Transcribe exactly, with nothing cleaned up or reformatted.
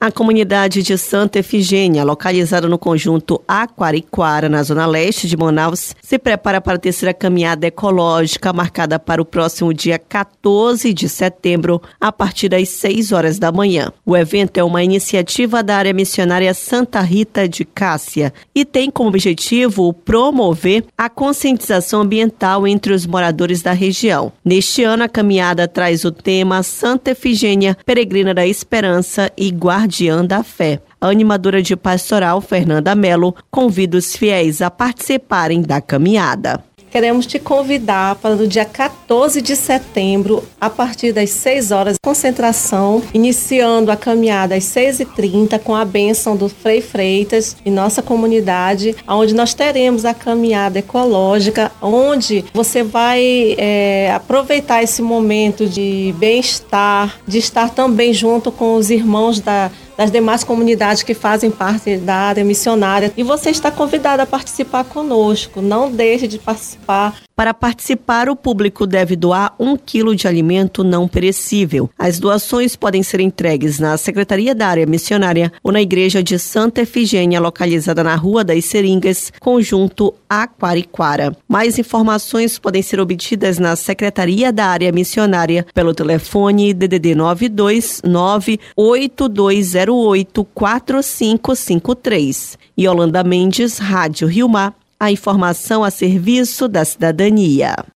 A comunidade de Santa Efigênia, localizada no conjunto Aquariquara, na zona leste de Manaus, se prepara para a terceira caminhada ecológica marcada para o próximo dia quatorze de setembro, a partir das seis horas da manhã. O evento é uma iniciativa da área missionária Santa Rita de Cássia e tem como objetivo promover a conscientização ambiental entre os moradores da região. Neste ano, a caminhada traz o tema Santa Efigênia, Peregrina da Esperança e Guardiã da Fé. A animadora de pastoral, Fernanda Mello, convida os fiéis a participarem da caminhada. Queremos te convidar para o dia quatorze de setembro, a partir das seis horas, concentração, iniciando a caminhada às seis e trinta, com a bênção do Frei Freitas em nossa comunidade, onde nós teremos a caminhada ecológica, onde você vai é, aproveitar esse momento de bem-estar, de estar também junto com os irmãos da das demais comunidades que fazem parte da área missionária. E você está convidado a participar conosco. Não deixe de participar. Para participar, o público deve doar um quilo de alimento não perecível. As doações podem ser entregues na Secretaria da Área Missionária ou na Igreja de Santa Efigênia, localizada na Rua das Seringas, conjunto Aquariquara. Mais informações podem ser obtidas na Secretaria da Área Missionária pelo telefone D D D nove dois nove oito dois zero oito quatro cinco cinco três. Yolanda Mendes, Rádio Rio Mar. A informação a serviço da cidadania.